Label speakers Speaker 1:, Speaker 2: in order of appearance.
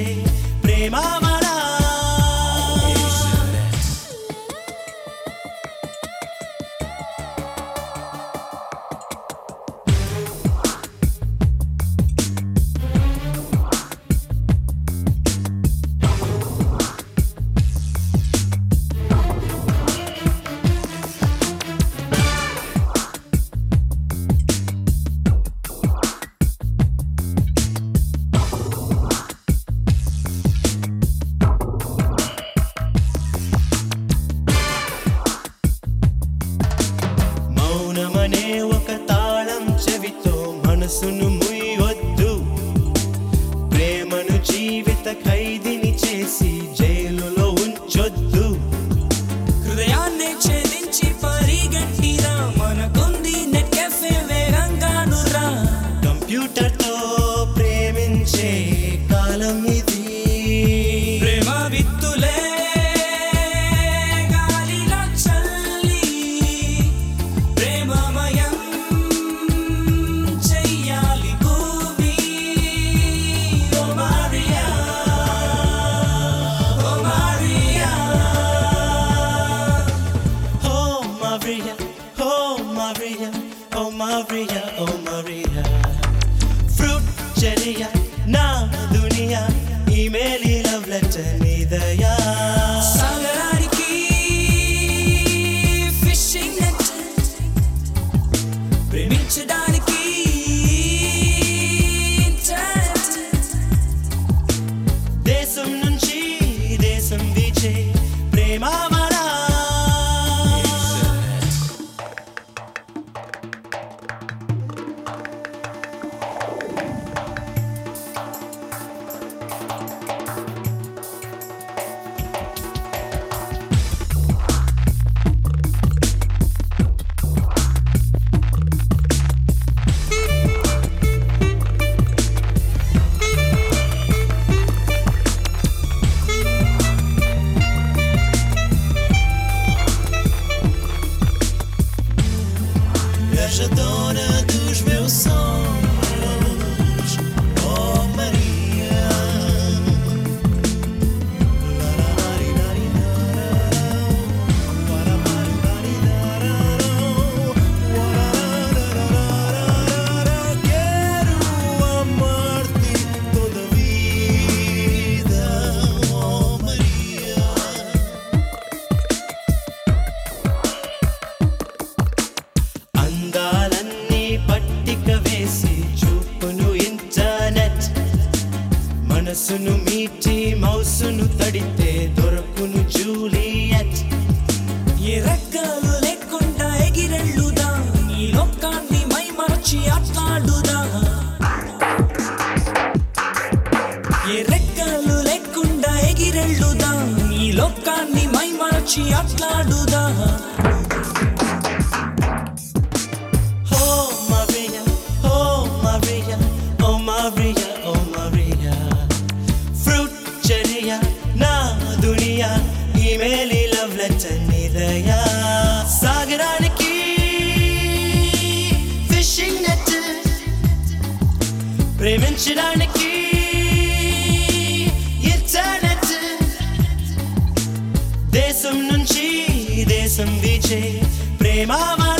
Speaker 1: వీచే ప్రేమావళ మౌనమనే ఒక తాళం చెవితో మనసును ముయ్యొద్దు ప్రేమను జీవిత ఖైదీని చేసి జైలులో ఉంచొద్దు
Speaker 2: హృదయాన్ని ఛేదించి పరిగెట్టిరా మనకుంది నెట్ కెఫే వేగంగాను రా
Speaker 1: కంప్యూటర్తో ప్రేమించే కాలం ఇది
Speaker 2: ప్రేమ విత్తులే గాలిలో చల్లి ప్రేమమయం చెయ్యాలి భూమి oh Maria oh Maria
Speaker 1: Oh Maria, oh Maria, oh Maria, oh Maria. Fruit cheria, na dunia, email love letter nidaya.
Speaker 2: సాగరానికి ఫిషింగ్ నెట్ ప్రేమించడానికి ఇంటర్నెట్
Speaker 1: దేశం నుంచి దేశం వీచే ప్రేమావళ Viajadora dos meus sonhos, oh Maria. Quero amar-te toda a vida, oh Maria. అందాలన్నీ పట్టిక వేసి చూపును ఇంటర్నెట్ మనసును మీటి మౌసును తడితే దొరకును జూలియట్
Speaker 2: ఏ రెక్కలు లేకుండా ఎగిరెళ్ళుదా ఈ లోకాన్ని మై మరచి ఆట్లాడుదా ఏ రెక్కలు లేకుండా ఎగిరెళ్ళుదా ఈ లోకాన్ని మై మరచి ఆట్లాడుదా
Speaker 1: Oh Maria, oh Maria, oh Maria, oh Maria. Fruit cheria, na dunia, email love letter nidaya. సాగరానికి ఫిషింగ్ నెట్ ప్రేమించడానికి ఇంటర్నెట్ దేశం నుంచి దేశం వీచే ప్రేమావళ